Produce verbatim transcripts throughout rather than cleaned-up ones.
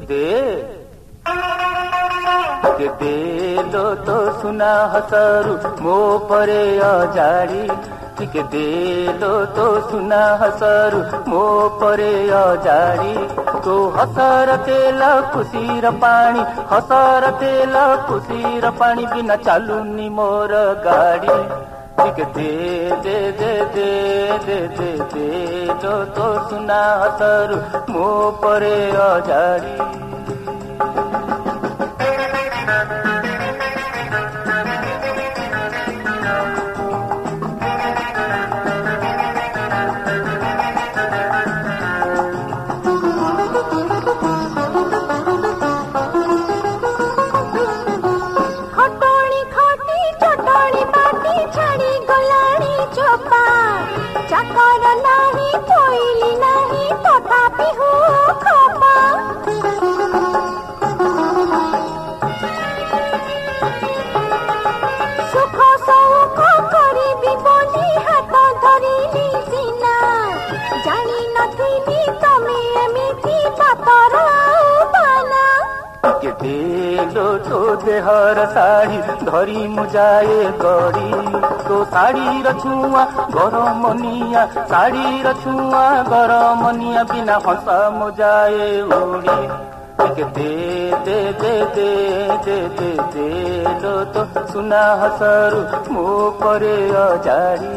दे ଟିକେ ଦେଲୋ ତୋ ସୁନା ହସରୁ ମୋ ପରେ ଅଜାଡ଼ି ଟିକେ ଦେଲୋ ତୋ ସୁନା ହସରୁ ମୋ ପରେ ଅଜାଡ଼ି ତୋ ହସର ତେଲ ଖୁସିର ପାଣି ହସର ତେଲ ଖୁସିର ପାଣି ବିନା ଚାଲୁନି ମୋର ଗାଡ଼ି ଟିକେ ଦେ ଦେ ଦେ ଦେ ଦେ ଦେ ଦେଲୋ ତୋ ସୁନା ହସରୁ ମୋ ପରେ ଅଜାଡ଼ି तो देहर साड़ी धरी मुजाए गड़ी तो साड़ी रछुआ गरमनिया साड़ी रछुआ गरमनिया बिना हंसा मुजाए उड़ी दे दे दे दे दे दे दे लो तो सुना हसरू मो करे अजाड़ी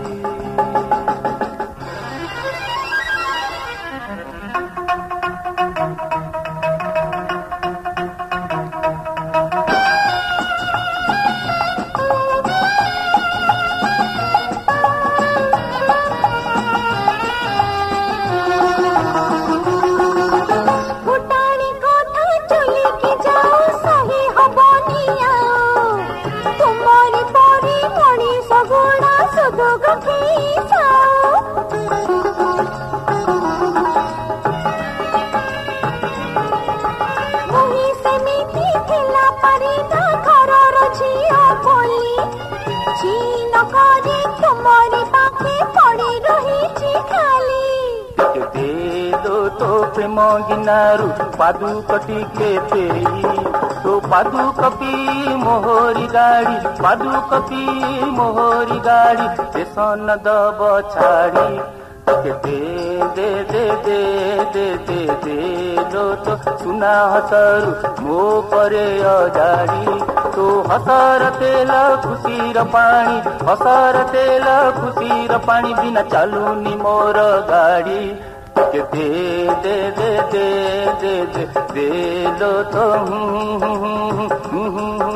गिनारू पादुक टिके फेरी तो पादुक पी मोहरी गाड़ी पादुक पी मोहरी गाड़ी स्टेशन दब छाड़ी दे दे दे दे दे दे दे लो तो सुना हसरू मो करे अजाड़ी तो हसर तेल खुशीर पानी हसर तेल खुशीर पानी बिना चालूनी मोर गाड़ी दे दे दे दे दे दे लो तो